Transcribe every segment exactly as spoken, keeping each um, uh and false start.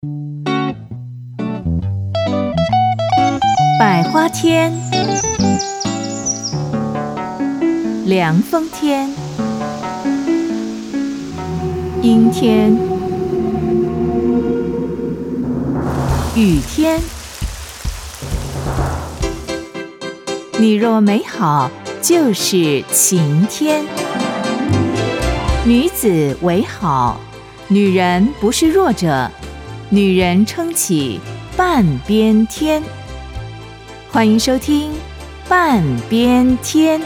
百花天，凉风天，阴天，雨天。你若美好，就是晴天。女子为好，女人不是弱者，女人撑起半边天。欢迎收听半边天。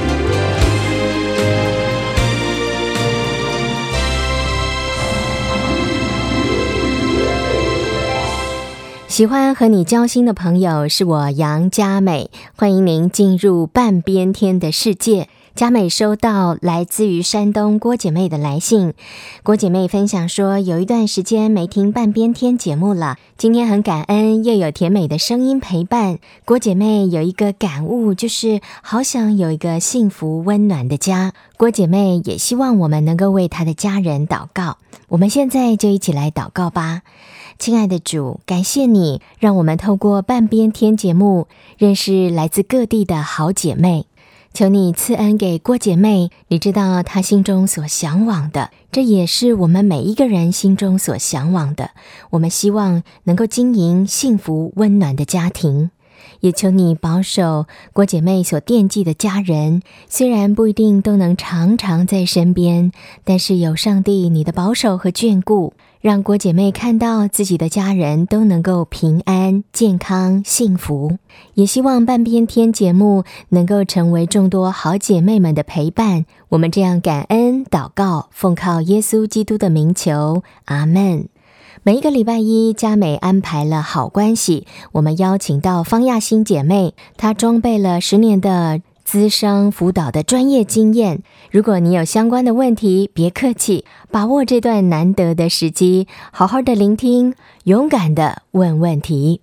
喜欢和你交心的朋友是我杨佳美，欢迎您进入半边天的世界。佳美收到来自于山东郭姐妹的来信，郭姐妹分享说，有一段时间没听半边天节目了，今天很感恩又有甜美的声音陪伴。郭姐妹有一个感悟，就是好想有一个幸福温暖的家。郭姐妹也希望我们能够为她的家人祷告，我们现在就一起来祷告吧。亲爱的主，感谢你让我们透过半边天节目认识来自各地的好姐妹，求你赐恩给郭姐妹，你知道她心中所向往的，这也是我们每一个人心中所向往的。我们希望能够经营幸福温暖的家庭，也求你保守郭姐妹所惦记的家人，虽然不一定都能常常在身边，但是有上帝你的保守和眷顾，让郭姐妹看到自己的家人都能够平安、健康、幸福。也希望半边天节目能够成为众多好姐妹们的陪伴。我们这样感恩祷告，奉靠耶稣基督的名求，阿们。每一个礼拜一，佳美安排了好关系，我们邀请到方亚欣姐妹，她装备了十年的咨商辅导的专业经验。如果你有相关的问题，别客气，把握这段难得的时机，好好的聆听，勇敢的问问题。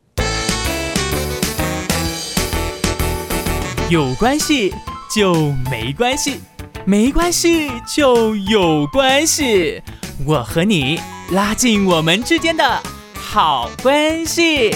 有关系就没关系，没关系就有关系，我和你拉近我们之间的好关系。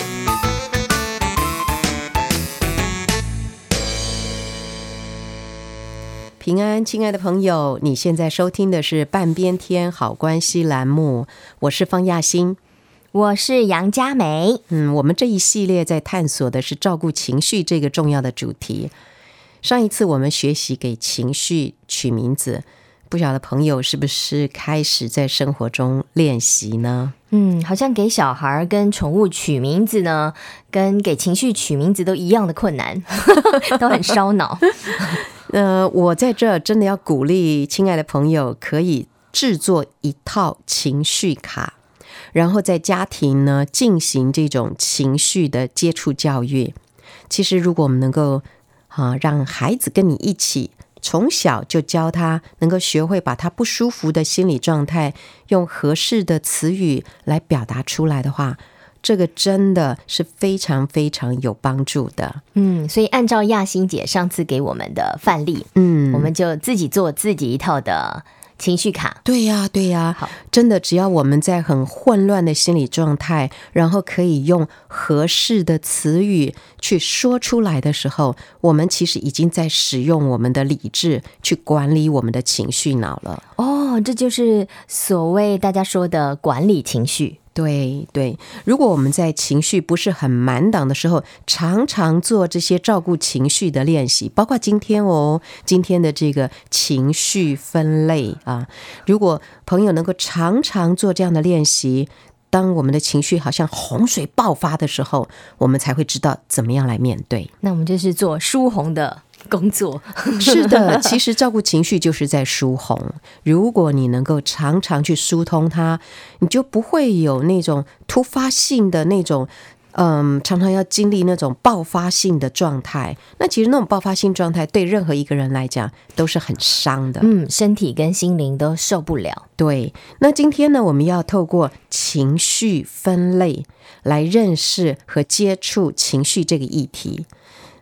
平安，亲爱的朋友，你现在收听的是半边天好关系栏目，我是方亚欣， 我是杨佳美。 嗯，我们这一系列在探索的是照顾情绪这个重要的主题。上一次我们学习给情绪取名字，不晓得朋友是不是开始在生活中练习呢？ 嗯，好像给小孩跟宠物取名字呢，跟给情绪取名字都一样的困难，都很烧脑。 呃，我在这真的要鼓励亲爱的朋友，可以制作一套情绪卡，然后在家庭呢进行这种情绪的接触教育。其实如果我们能够啊，让孩子跟你一起从小就教他能够学会把他不舒服的心理状态用合适的词语来表达出来的话，这个真的是非常非常有帮助的。 嗯，所以按照亚欣姐上次给我们的范例，嗯，我们就自己做自己一套的情绪卡。 对呀对呀，真的只要我们在很混乱的心理状态，然后可以用合适的词语去说出来的时候，我们其实已经在使用我们的理智去管理我们的情绪脑了。 哦，这就是所谓大家说的管理情绪。 对对，如果我们在情绪不是很满档的时候，常常做这些照顾情绪的练习，包括今天哦，今天的这个情绪分类啊，如果朋友能够常常做这样的练习，当我们的情绪好像洪水爆发的时候，我们才会知道怎么样来面对。 那我们就是做疏洪的工作。 是的，其实照顾情绪就是在疏洪。如果你能够常常去疏通它，你就不会有那种突发性的那种嗯，常常要经历那种爆发性的状态。那其实那种爆发性状态对任何一个人来讲都是很伤的， 嗯，身体跟心灵都受不了。 对，那今天呢，我们要透过情绪分类来认识和接触情绪这个议题。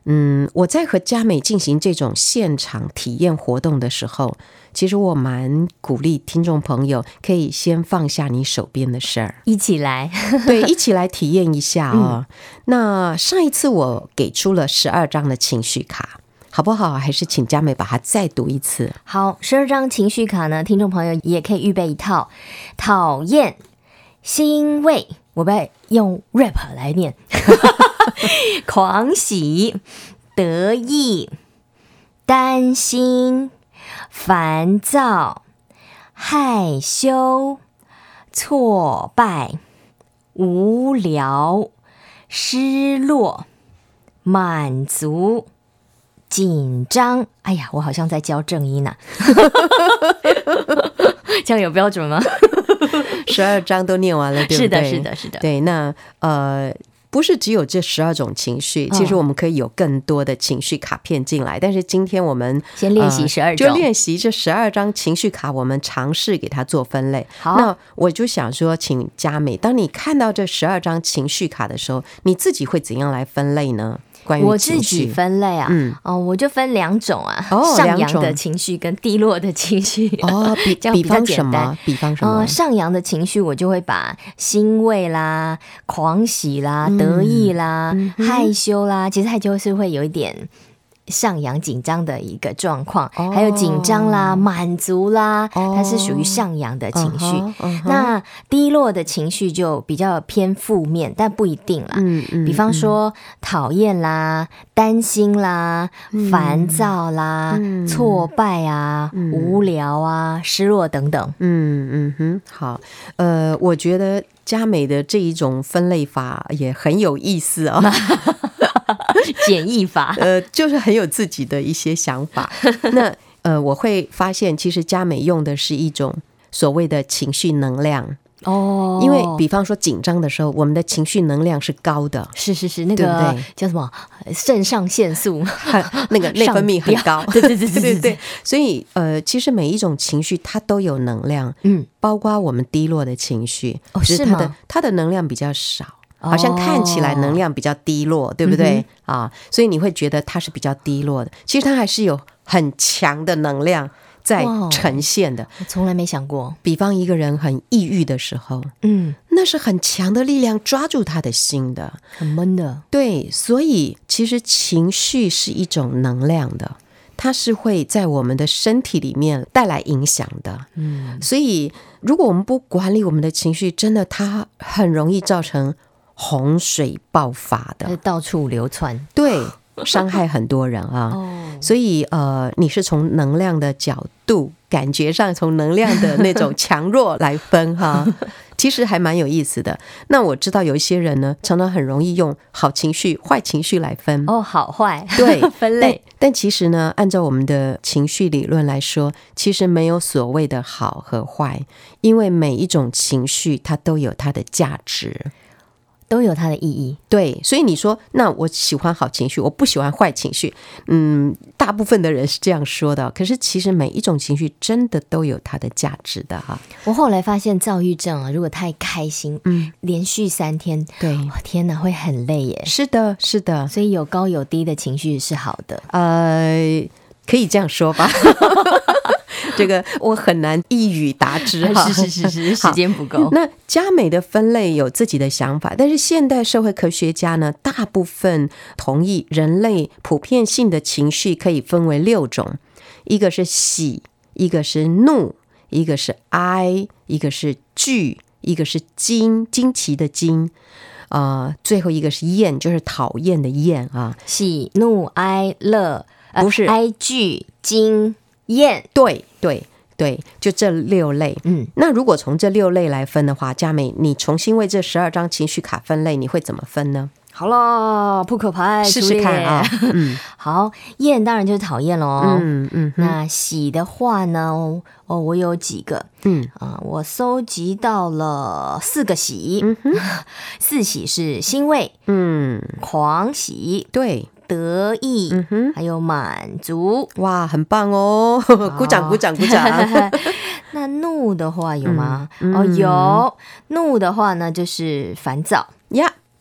嗯，我在和佳美进行这种现场体验活动的时候，其实我蛮鼓励听众朋友可以先放下你手边的事儿， 一起来对，一起来体验一下哦。嗯、那上一次我给出了十二张的情绪卡，好不好？还是请佳美把它再读一次。 好，十二张情绪卡呢，听众朋友也可以预备一套。讨厌、欣慰，我不要用 rap 来念。狂喜、得意、担心、烦躁、害羞、挫败、无聊、失落、满足、紧张。哎呀，我好像在教正音啊。这样有标准吗？ 十二章都念完了，对不对？ 是的，是的，是的。 对，那呃。不是只有这十二种情绪，其实我们可以有更多的情绪卡片进来。但是今天我们先练习十二种、 呃，就练习这十二张情绪卡，我们尝试给它做分类。 好， 那我就想说，请佳美，当你看到这十二张情绪卡的时候，你自己会怎样来分类呢？关于我自己分类啊，嗯，哦，我就分两种啊， 哦、 上扬的情绪跟低落的情绪。 哦，比这样比较简单。 比方什么？比方什么？ 呃，上扬的情绪我就会把欣慰啦、狂喜啦、嗯、得意啦、嗯、害羞啦，其实害羞是会有一点上扬紧张的一个状况、哦、还有紧张啦、满足啦、哦、它是属于上扬的情绪、uh-huh, uh-huh. 那低落的情绪就比较偏负面，但不一定啦、嗯嗯、比方说、嗯、讨厌啦、担心啦、嗯、烦躁啦、嗯、挫败啊、嗯、无聊啊、失落等等。 嗯嗯哼，好，呃，我觉得佳美的这一种分类法也很有意思哦。 简易法， 呃，就是很有自己的一些想法。那呃，我会发现，其实佳美用的是一种所谓的情绪能量哦，因为比方说紧张的时候，我们的情绪能量是高的， 是是是，那个对对叫什么肾上腺素， 那个内分泌很高， 对对对对对对。 所以呃，其实每一种情绪它都有能量，嗯，包括我们低落的情绪， 哦，是它的它的能量比较少。好像看起来能量比较低落、哦、对不对、嗯、啊？所以你会觉得它是比较低落的，其实它还是有很强的能量在呈现的。 我从来没想过， 比方一个人很抑郁的时候，嗯，那是很强的力量抓住他的心的， 很闷的。 对，所以其实情绪是一种能量的，它是会在我们的身体里面带来影响的。嗯，所以如果我们不管理我们的情绪，真的它很容易造成洪水爆发的， 到处流窜， 对，伤害很多人啊。哦、所以呃，你是从能量的角度，感觉上从能量的那种强弱来分哈，其实还蛮有意思的。那我知道有一些人呢，常常很容易用好情绪、坏情绪来分哦，好坏对分类但。但其实呢，按照我们的情绪理论来说，其实没有所谓的好和坏，因为每一种情绪它都有它的价值。 都有它的意义， 对，所以你说，那我喜欢好情绪，我不喜欢坏情绪，嗯，大部分的人是这样说的。可是其实每一种情绪真的都有它的价值的哈。 我后来发现，躁郁症啊，如果太开心，嗯，连续三天， 对， 哦、天哪，会很累耶。 是的，是的， 所以有高有低的情绪是好的， 呃，可以这样说吧。这个我很难一语达之哈， 是是是是，时间不够。 那佳美的分类有自己的想法，但是现代社会科学家呢，大部分同意人类普遍性的情绪可以分为六种，一个是喜，一个是怒，一个是哀，一个是惧，一个是惊，惊奇的惊。呃、最后一个是厌，就是讨厌的厌啊。 喜怒哀乐、 呃、不是哀惧惊厌， 对对对，就这六类。嗯，那如果从这六类来分的话，佳美，你重新为这十二张情绪卡分类，你会怎么分呢？ 好了，扑克牌试试看啊。嗯， 好，厌当然就是讨厌咯。 嗯嗯， 那喜的话呢？哦，我有几个。嗯啊、呃，我搜集到了四个喜。嗯哼，四喜是欣慰，嗯，狂喜， 对。 得意、嗯哼，还有满足， 哇，很棒哦！鼓掌鼓掌鼓掌。 那怒的话有吗？嗯嗯、哦，有。怒的话呢，就是烦躁呀，不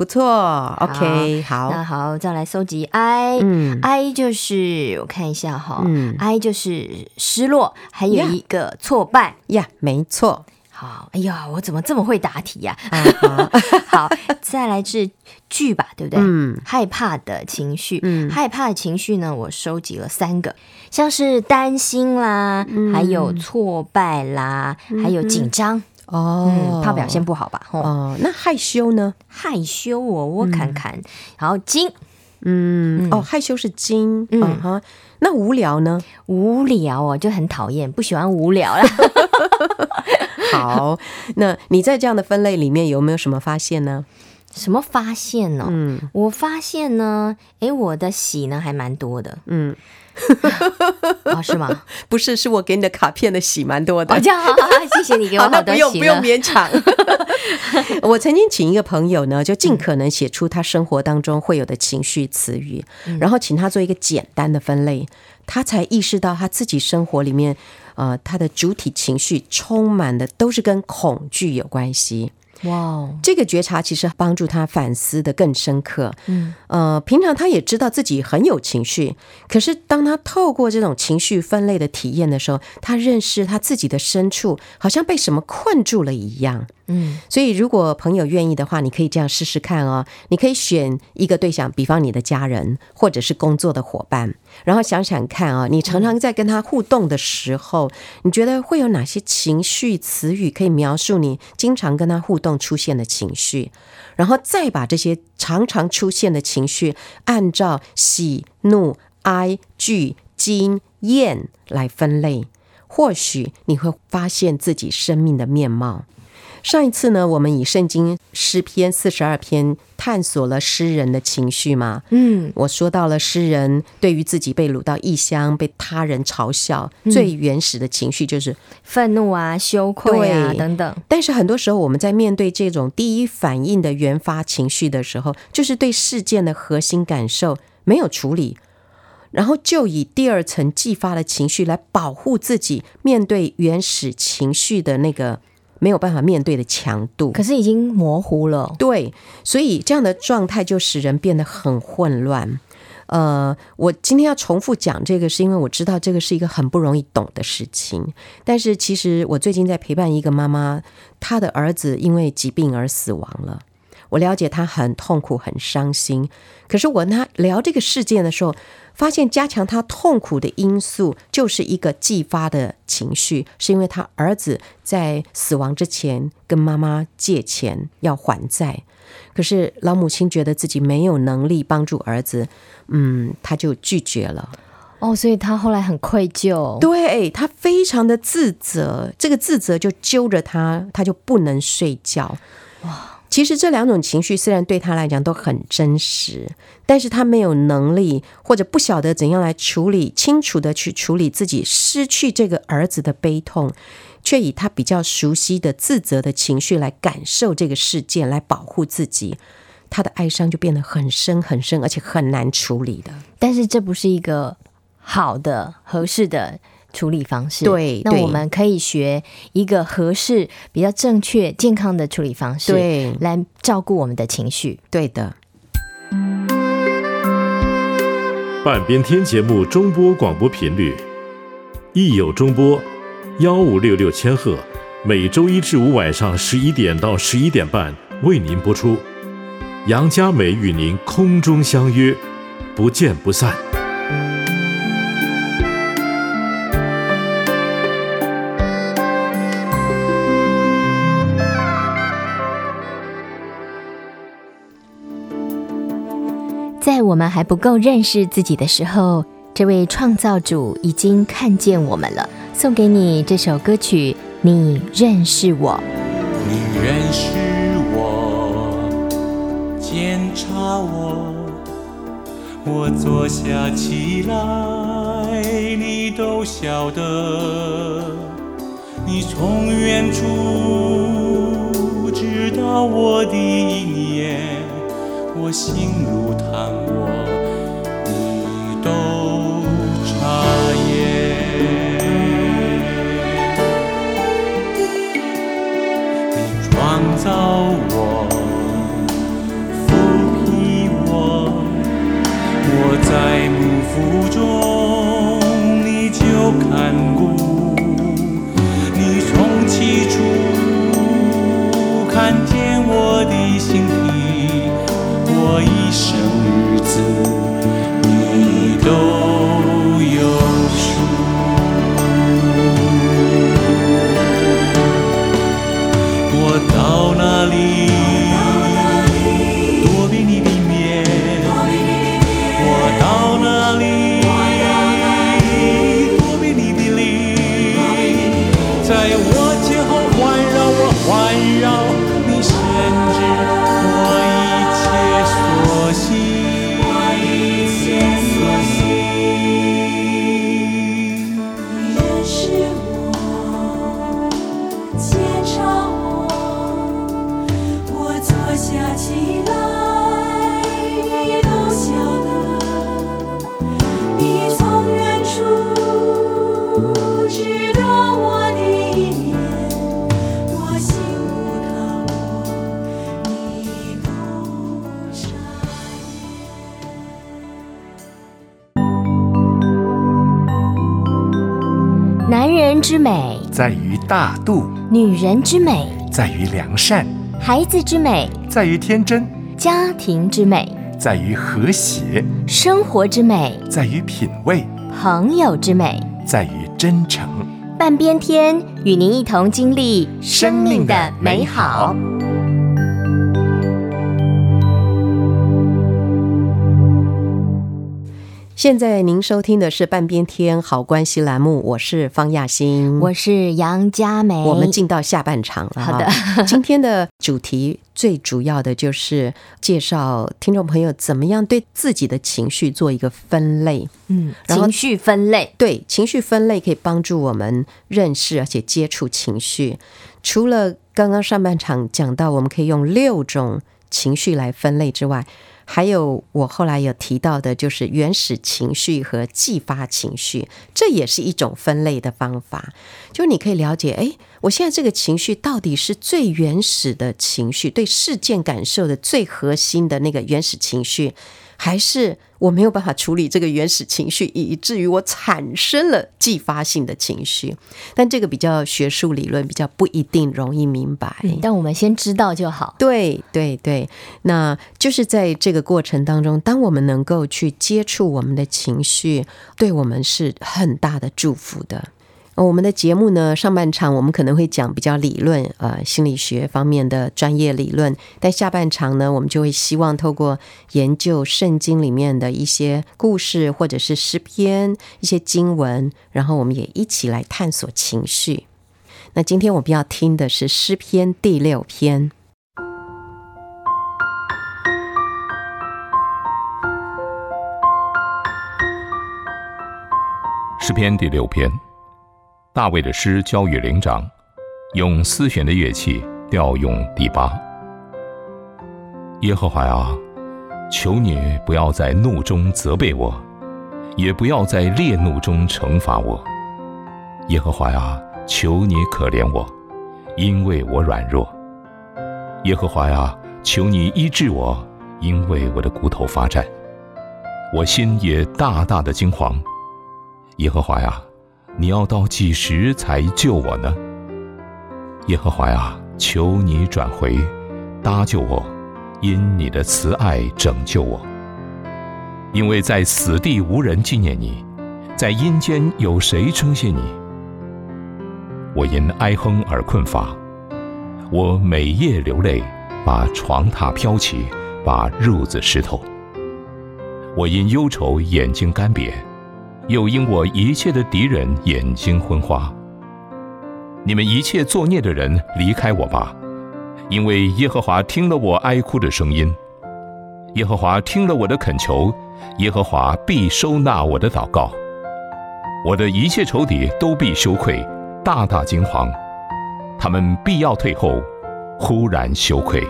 不错 OK 好， 那好，再来搜集 I、嗯、I 就是我看一下哈、嗯、I 就是失落，还有一个挫败呀、yeah, 没错。 好，哎呀，我怎么这么会答题呀、啊？ 好，再来是惧吧，对不对？嗯，害怕的情绪，嗯，害怕的情绪呢，我收集了三个，像是担心啦，嗯、还有挫败啦，嗯、还有紧张。哦、嗯，怕表现不好吧？ 哦，那害羞呢？ 害羞我我看看，嗯、然后惊， 嗯，哦，害羞是惊，嗯哈。那无聊呢？ 无聊哦，就很讨厌，不喜欢无聊啦。 好，那你在这样的分类里面有没有什么发现呢？ 什么发现呢、哦？嗯，我发现呢，哎，我的喜呢还蛮多的。嗯，哦，是吗？ 不是，是我给你的卡片的喜蛮多的。 哦，这样，好好，谢谢你给我好多喜了。 好，那不用不用勉强。我曾经请一个朋友呢，就尽可能写出他生活当中会有的情绪词语，嗯、然后请他做一个简单的分类，他才意识到他自己生活里面，呃，他的主体情绪充满的都是跟恐惧有关系。哇 Wow 这个觉察其实帮助他反思的更深刻。嗯，呃，平常他也知道自己很有情绪，可是当他透过这种情绪分类的体验的时候，他认识他自己的深处好像被什么困住了一样。嗯，所以如果朋友愿意的话，你可以这样试试看哦。你可以选一个对象，比方你的家人或者是工作的伙伴，然后想想看啊、哦，你常常在跟他互动的时候，你觉得会有哪些情绪词语可以描述你经常跟他互动出现的情绪，然后再把这些常常出现的情绪按照喜、怒、哀、惧、惊、厌来分类，或许你会发现自己生命的面貌。上一次呢，我们以圣经诗篇四十二篇探索了诗人的情绪嘛。嗯，我说到了诗人对于自己被掳到异乡，被他人嘲笑，嗯、最原始的情绪就是愤怒啊、羞愧啊等等。 但是很多时候我们在面对这种第一反应的原发情绪的时候，就是对事件的核心感受没有处理，然后就以第二层继发的情绪来保护自己面对原始情绪的那个没有办法面对的强度， 可是已经模糊了。 对，所以这样的状态就使人变得很混乱。呃，我今天要重复讲这个，是因为我知道这个是一个很不容易懂的事情。但是其实我最近在陪伴一个妈妈，她的儿子因为疾病而死亡了。我了解她很痛苦、很伤心。可是我跟她聊这个事件的时候，发现加强他痛苦的因素就是一个继发的情绪，是因为他儿子在死亡之前跟妈妈借钱要还债，可是老母亲觉得自己没有能力帮助儿子，嗯，他就拒绝了。 哦，所以他后来很愧疚， 对，他非常的自责，这个自责就揪着他，他就不能睡觉。哇！其实这两种情绪虽然对他来讲都很真实，但是他没有能力或者不晓得怎样来处理，清楚的去处理自己失去这个儿子的悲痛，却以他比较熟悉的自责的情绪来感受这个事件，来保护自己，他的哀伤就变得很深很深，而且很难处理的。 但是这不是一个好的合适的处理方式。 对， 那我们可以学一个合适、比较正确、健康的处理方式， 对， 来照顾我们的情绪。 对的。 半边天节目中波广播频率，亦有中波幺五六六千赫，每周一至五晚上十一点到十一点半为您播出。杨佳美与您空中相约，不见不散。 在我们还不够认识自己的时候，这位创造主已经看见我们了。送给你这首歌曲，你认识我。 你认识我，检查我，我坐下起来，你都晓得。你从远处知道我的一念，我心如汤锅，你都察言。你创造我，赋起来，你都晓得，你从远处知道我的一面，我心不疼我，你都察言。男人之美在于大度， 女人之美在于良善， 孩子之美在于天真， 家庭之美在于和谐， 生活之美在于品味， 朋友之美在于真诚。 半边天与您一同经历生命的美好。 现在您收听的是半边天好关系栏目，我是方亚欣， 我是杨佳美。 我们进到下半场了。 好的， 今天的主题最主要的就是介绍听众朋友怎么样对自己的情绪做一个分类。 嗯，情绪分类， 对，情绪分类可以帮助我们认识而且接触情绪。除了刚刚上半场讲到我们可以用六种情绪来分类之外，还有我后来有提到的就是原始情绪和继发情绪，这也是一种分类的方法。就你可以了解，哎，我现在这个情绪到底是最原始的情绪，对事件感受的最核心的那个原始情绪，还是我没有办法处理这个原始情绪，以至于我产生了继发性的情绪。但这个比较学术理论，比较不一定容易明白。 嗯，但我们先知道就好。 对对对，那就是在这个过程当中，当我们能够去接触我们的情绪，对我们是很大的祝福的。我们的节目呢，上半场我们可能会讲比较理论，呃，心理学方面的专业理论，但下半场呢，我们就会希望透过研究圣经里面的一些故事，或者是诗篇、一些经文，然后我们也一起来探索情绪。那今天我们要听的是诗篇第六篇。 诗篇第六篇，大卫的诗交与灵长，用丝弦的乐器调用第八。耶和华啊，求你不要在怒中责备我，也不要在烈怒中惩罚我。耶和华啊，求你可怜我，因为我软弱。耶和华啊，求你医治我，因为我的骨头发战，我心也大大的惊惶。耶和华呀，你要到几时才救我呢？耶和华呀，求你转回，搭救我，因你的慈爱拯救我。因为在死地无人纪念你，在阴间有谁称谢你？我因哀哼而困乏，我每夜流泪，把床榻飘起，把褥子湿透。我因忧愁眼睛干瘪，又因我一切的敌人眼睛昏花。你们一切作孽的人离开我吧，因为耶和华听了我哀哭的声音，耶和华听了我的恳求，耶和华必收纳我的祷告。我的一切仇敌都必羞愧，大大惊惶，他们必要退后，忽然羞愧。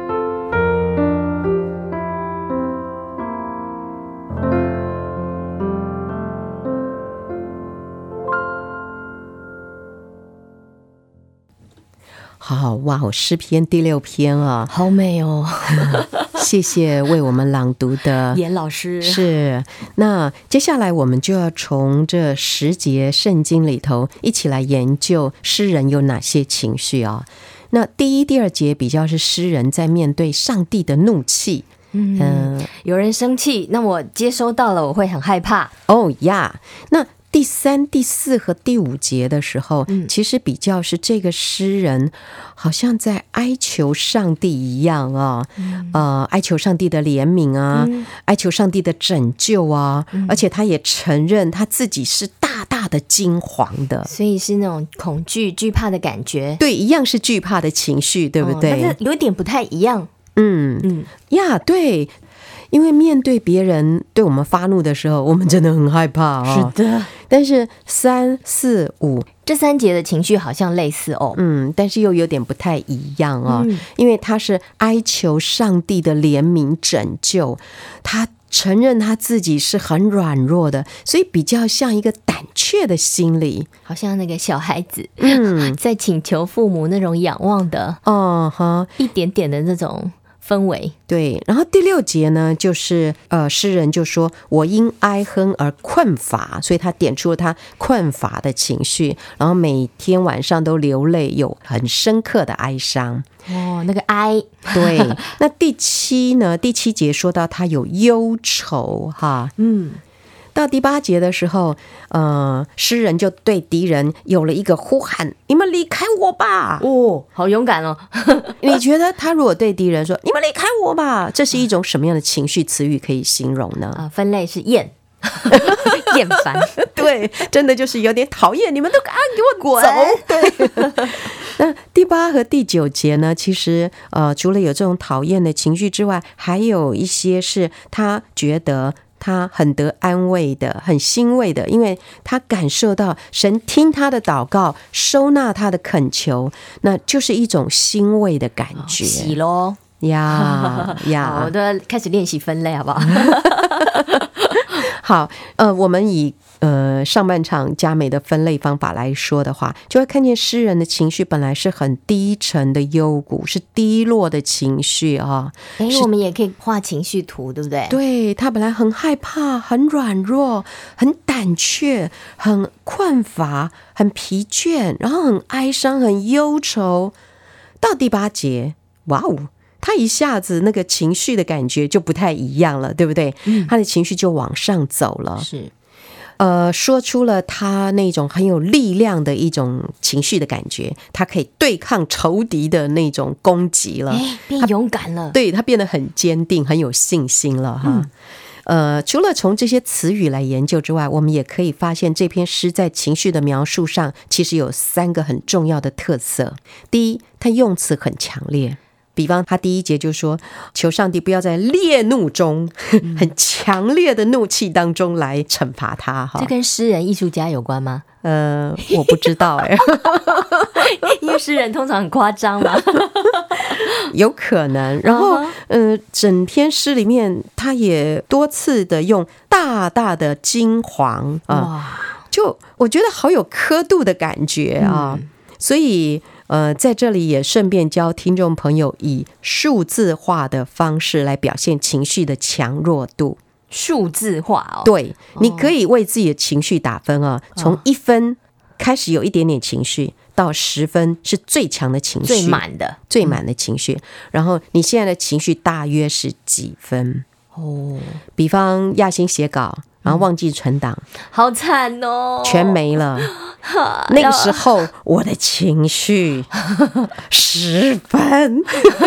好哇，诗篇第六篇啊， 好美哦！ 谢谢为我们朗读的严老师。 是，那接下来我们就要从这十节圣经里头一起来研究诗人有哪些情绪啊。那第一、第二节比较是诗人在面对上帝的怒气。 嗯，呃、有人生气，那我接收到了，我会很害怕。 哦呀，那第三、第四和第五节的时候， 嗯， 其实比较是这个诗人好像在哀求上帝一样啊，嗯，呃，哀求上帝的怜悯啊，嗯，哀求上帝的拯救啊，嗯，而且他也承认他自己是大大的惊惶的， 所以是那种恐惧、惧怕的感觉。 对，一样是惧怕的情绪，对不对？ 哦，但是有点不太一样。 嗯嗯呀，对。因为面对别人对我们发怒的时候，我们真的很害怕啊，哦。 是的， 但是三四五这三节的情绪好像类似哦， 嗯，但是又有点不太一样哦， 嗯、 因为他是哀求上帝的怜悯拯救，他承认他自己是很软弱的，所以比较像一个胆怯的心理， 好像那个小孩子， 嗯， 在请求父母那种仰望的， 哦哈， 一点点的那种氛围。 对，然后第六节呢，就是呃，诗人就说我因哀哼而困乏，所以他点出了他困乏的情绪，然后每天晚上都流泪，有很深刻的哀伤。 哦，那个哀。 对，那第七呢？第七节说到他有忧愁哈， 嗯。 到第八节的时候，呃，诗人就对敌人有了一个呼喊：“你们离开我吧！” 哦，好勇敢哦！ 你觉得他如果对敌人说“你们离开我吧”，这是一种什么样的情绪词语可以形容呢？ 啊，分类是厌，厌烦。 对，真的就是有点讨厌，你们都啊给我走！对。那第八和第九节呢？其实呃，除了有这种讨厌的情绪之外，还有一些是他觉得。他很得安慰的，很欣慰的，因为他感受到神听他的祷告，收纳他的恳求，那就是一种欣慰的感觉。 哦、喜咯呀呀！ 我都要开始练习分类，好不好？ 好，呃，我们以呃上半场佳美的分类方法来说的话，就会看见诗人的情绪本来是很低沉的幽谷，是低落的情绪啊。 哎，我们也可以画情绪图，对不对？ 对，他本来很害怕，很软弱，很胆怯，很困乏，很疲倦，然后很哀伤，很忧愁。到第八节，哇哦！他一下子那个情绪的感觉就不太一样了，对不对？嗯、他的情绪就往上走了， 是， 呃，说出了他那种很有力量的一种情绪的感觉，他可以对抗仇敌的那种攻击了， 变勇敢了， 他对他变得很坚定，很有信心了哈。嗯呃，除了从这些词语来研究之外，我们也可以发现这篇诗在情绪的描述上其实有三个很重要的特色。第一，它用词很强烈。比方他第一节就说求上帝不要在烈怒中、嗯、很强烈的怒气当中来惩罚他。 这跟诗人艺术家有关吗？ 呃，我不知道哎、欸， 因为诗人通常很夸张嘛， 有可能。然后呃，整篇诗里面他也多次的用大大的金黄啊、呃，就我觉得好有刻度的感觉啊、嗯、所以呃，在这里也顺便教听众朋友以数字化的方式来表现情绪的强弱度。 数字化哦， 对，你可以为自己的情绪打分啊，从一分开始有一点点情绪，到十分是最强的情绪， 最满的， 最满的情绪。然后你现在的情绪大约是几分？哦，比方亚星写稿。然后忘记存档、嗯， 好惨哦， 全没了。那个时候我的情绪十分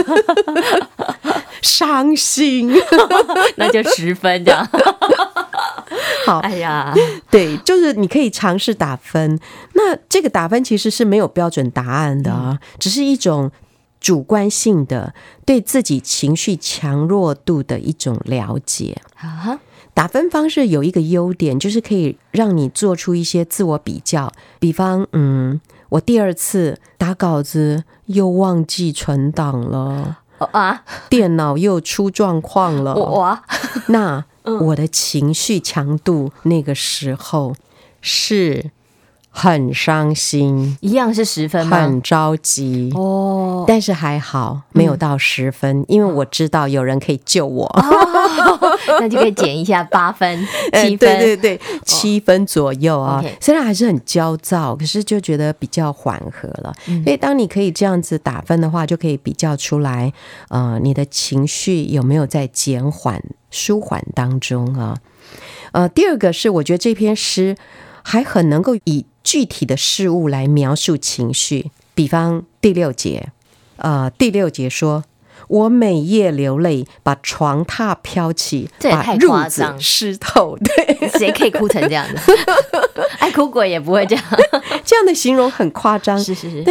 伤心， 那就十分这样。 好， 哎呀， 对，就是你可以尝试打分。那这个打分其实是没有标准答案的啊，嗯、只是一种主观性的对自己情绪强弱度的一种了解啊。打分方式有一个优点，就是可以让你做出一些自我比较。比方，嗯，我第二次打稿子又忘记存档了，啊，电脑又出状况了， 哇， 那我的情绪强度那个时候是很伤心， 一样是十分吗？ 很着急哦，但是还好没有到十分、嗯、因为我知道有人可以救我、 哦、那就可以减一下八分七分、 对对对，七分左右啊、哦 okay、 虽然还是很焦躁，可是就觉得比较缓和了、嗯、所以当你可以这样子打分的话，就可以比较出来呃，你的情绪有没有在减缓舒缓当中啊。呃，第二个是我觉得这篇诗还很能够以具体的事物来描述情绪，比方第六节，呃，第六节说：“我每夜流泪，把床榻飘起， 这也太夸张， 把褥子湿透。”对， 谁可以哭成这样子？爱哭鬼也不会这样。 这样的形容很夸张， 是是是， 但是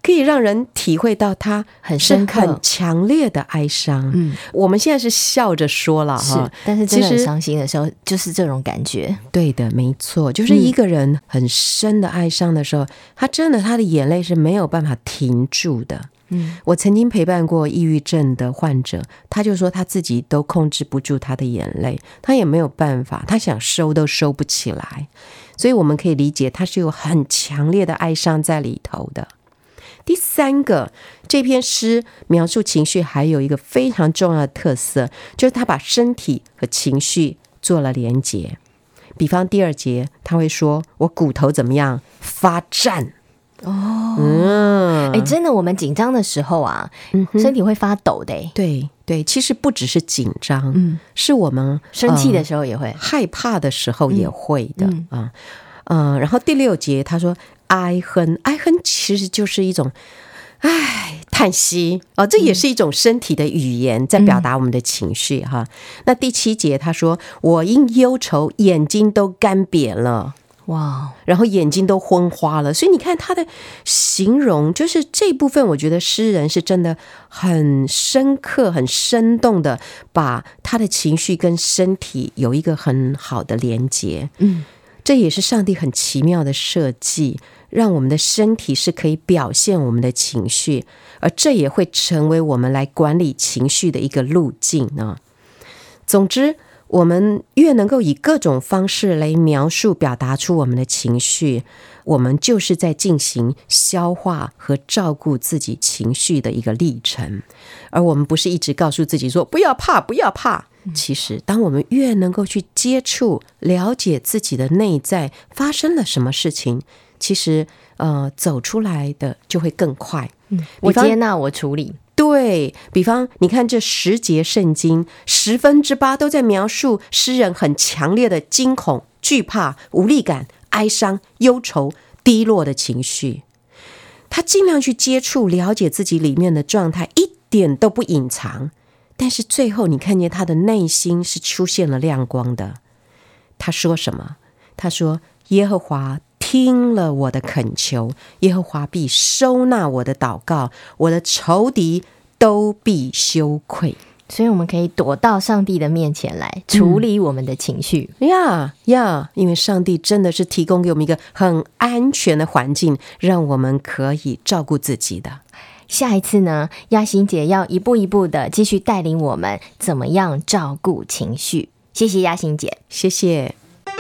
可以让人体会到他很深刻、 很强烈的哀伤。 嗯， 我们现在是笑着说了哈， 但是真的很伤心的时候，就是这种感觉。 对的，没错，就是一个人很深的哀伤的时候，嗯、他真的他的眼泪是没有办法停住的。嗯，我曾经陪伴过抑郁症的患者，他就说他自己都控制不住他的眼泪，他也没有办法，他想收都收不起来。所以我们可以理解他是有很强烈的哀伤在里头的。第三个，这篇诗描述情绪还有一个非常重要的特色，就是他把身体和情绪做了连结。比方第二节他会说，我骨头怎么样发颤。 哦，嗯，哎，真的，我们紧张的时候啊，嗯、身体会发抖的。 对对，其实不只是紧张，嗯，是我们生气的时候也会，呃、 害怕的时候也会的、嗯、啊。嗯，然后第六节他说，哀哼，哀哼其实就是一种唉叹息哦，这也是一种身体的语言，在表达我们的情绪、嗯、哈。那第七节他说，我因忧愁眼睛都干瘪了。哇，然后眼睛都昏花了，所以你看他的形容，就是这部分我觉得诗人是真的很深刻很生动的把他的情绪跟身体有一个很好的连结。嗯，这也是上帝很奇妙的设计，让我们的身体是可以表现我们的情绪，而这也会成为我们来管理情绪的一个路径呢。总之，我们越能够以各种方式来描述表达出我们的情绪，我们就是在进行消化和照顾自己情绪的一个历程。而我们不是一直告诉自己说不要怕不要怕，其实当我们越能够去接触了解自己的内在发生了什么事情，其实呃走出来的就会更快。 嗯，我接纳，我处理。 对，比方你看这十节圣经，十分之八都在描述诗人很强烈的惊恐、惧怕、无力感、哀伤、忧愁、低落的情绪。他尽量去接触了解自己里面的状态，一点都不隐藏，但是最后你看见他的内心是出现了亮光的。他说什么？他说，耶和华听了我的恳求，耶和华必收纳我的祷告，我的仇敌都必羞愧。 所以我们可以躲到上帝的面前来处理我们的情绪。 呀呀，因为上帝真的是提供给我们一个很安全的环境，让我们可以照顾自己的。 下一次呢，雅欣姐要一步一步的继续带领我们怎么样照顾情绪。谢谢雅欣姐。 谢谢。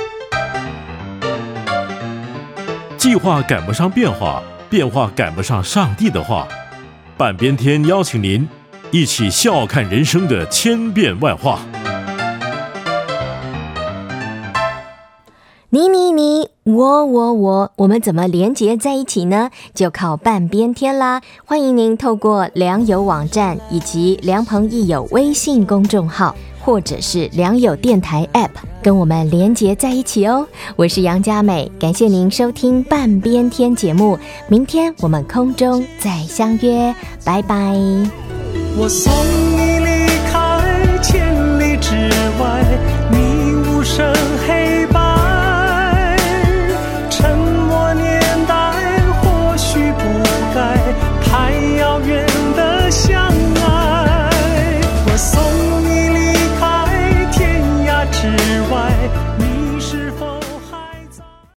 计划赶不上变化，变化赶不上上帝的话。半边天邀请您一起笑看人生的千变万化。 你你你，我我我，我们怎么连结在一起呢？就靠半边天啦！欢迎您透过良友网站以及良朋益友微信公众号，或者是良友电台 App 跟我们连结在一起哦。我是杨佳美，感谢您收听半边天节目，明天我们空中再相约，拜拜。 我送